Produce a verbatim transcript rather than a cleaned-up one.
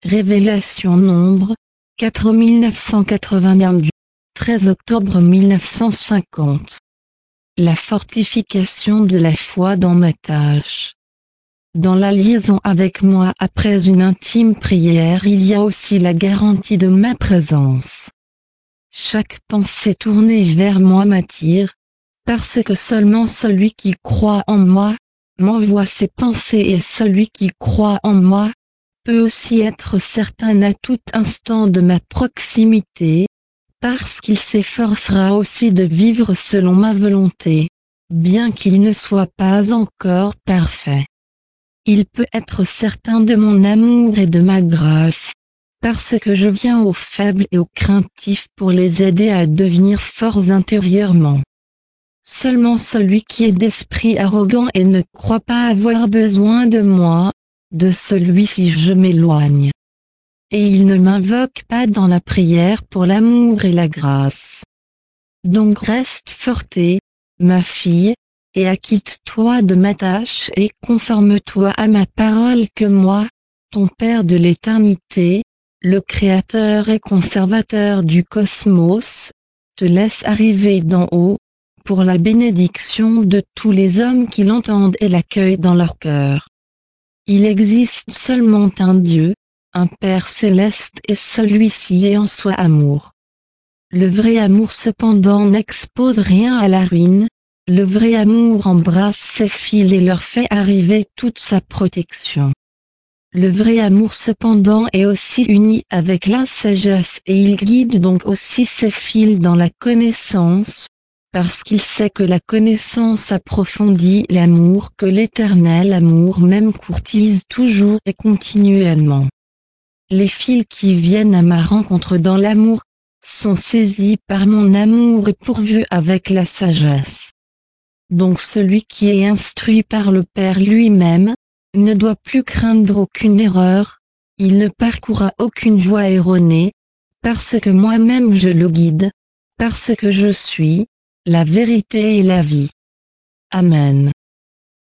Révélation Nombre, quatre mille neuf cent quatre-vingt-un du treize octobre mille neuf cent cinquante. La fortification de la foi dans ma tâche. Dans la liaison avec moi après une intime prière, il y a aussi la garantie de ma présence. Chaque pensée tournée vers moi m'attire, parce que seulement celui qui croit en moi m'envoie ses pensées, et celui qui croit en moi peut aussi être certain à tout instant de ma proximité, parce qu'il s'efforcera aussi de vivre selon ma volonté, bien qu'il ne soit pas encore parfait. Il peut être certain de mon amour et de ma grâce, parce que je viens aux faibles et aux craintifs pour les aider à devenir forts intérieurement. Seulement celui qui est d'esprit arrogant et ne croit pas avoir besoin de moi, de celui-ci je m'éloigne. Et il ne m'invoque pas dans la prière pour l'amour et la grâce. Donc reste forte, ma fille, et acquitte-toi de ma tâche et conforme-toi à ma parole que moi, ton Père de l'éternité, le Créateur et conservateur du cosmos, te laisse arriver d'en haut, pour la bénédiction de tous les hommes qui l'entendent et l'accueillent dans leur cœur. Il existe seulement un Dieu, un Père céleste, et celui-ci est en soi amour. Le vrai amour cependant n'expose rien à la ruine, le vrai amour embrasse ses fils et leur fait arriver toute sa protection. Le vrai amour cependant est aussi uni avec la sagesse, et il guide donc aussi ses fils dans la connaissance, parce qu'il sait que la connaissance approfondit l'amour, que l'éternel amour même courtise toujours et continuellement. Les fils qui viennent à ma rencontre dans l'amour sont saisis par mon amour et pourvus avec la sagesse. Donc celui qui est instruit par le Père lui-même ne doit plus craindre aucune erreur, il ne parcourra aucune voie erronée, parce que moi-même je le guide, parce que je suis la vérité et la vie. Amen.